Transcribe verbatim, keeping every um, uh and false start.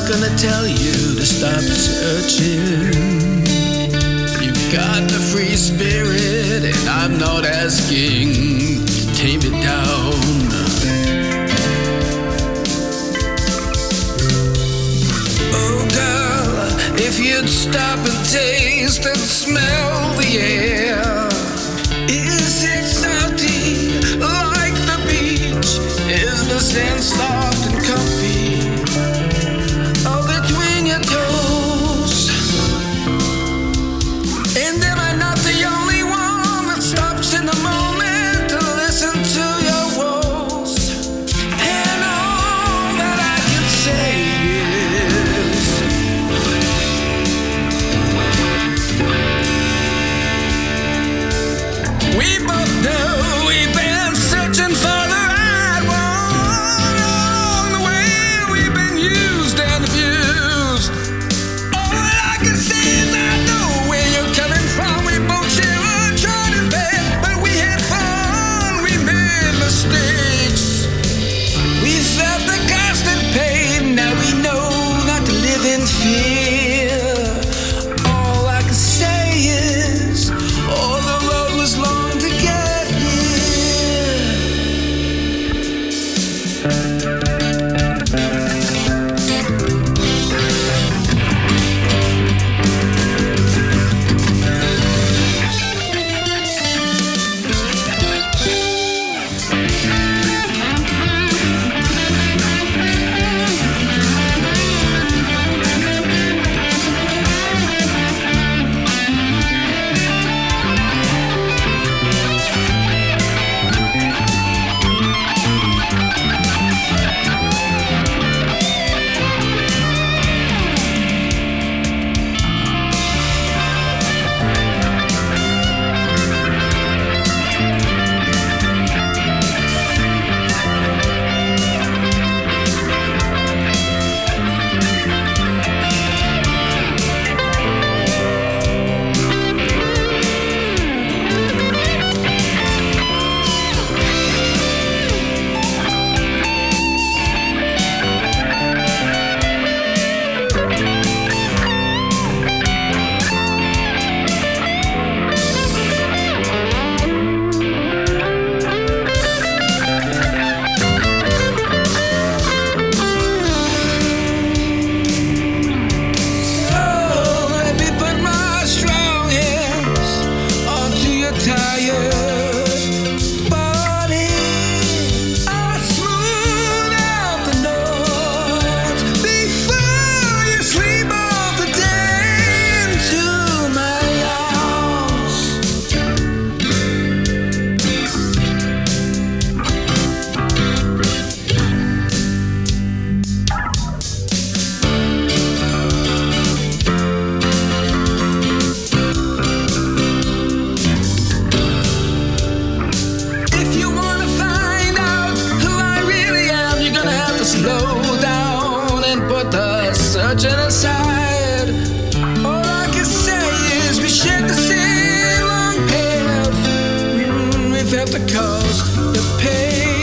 gonna tell you to stop searching. You've got the free spirit, and I'm not asking to tame it down. Oh girl, if you'd stop and taste and smell the air. Is it salty like the beach? Is the sand soft and comfy? Oh, between your toes. And am I not the only one that stops in a moment to listen to your woes? And all that I can say is we both know we've been searching for the right one. Along the way we've been used and abused. All I can say is I know where you're coming from. We both share a trodden bed, but we had fun, we made mistakes. We felt the constant pain, now we know not to live in fear. All I can say is, oh, the road was long to get here. So let me put my strong hands onto your tired body. I'll smooth out the noise before you sleep off the day into my arms. If you wanna find out who I really am, you're gonna have to slow down and put the searching aside. All I can say is we shared the same long path. Mm, we felt the cost, the pain.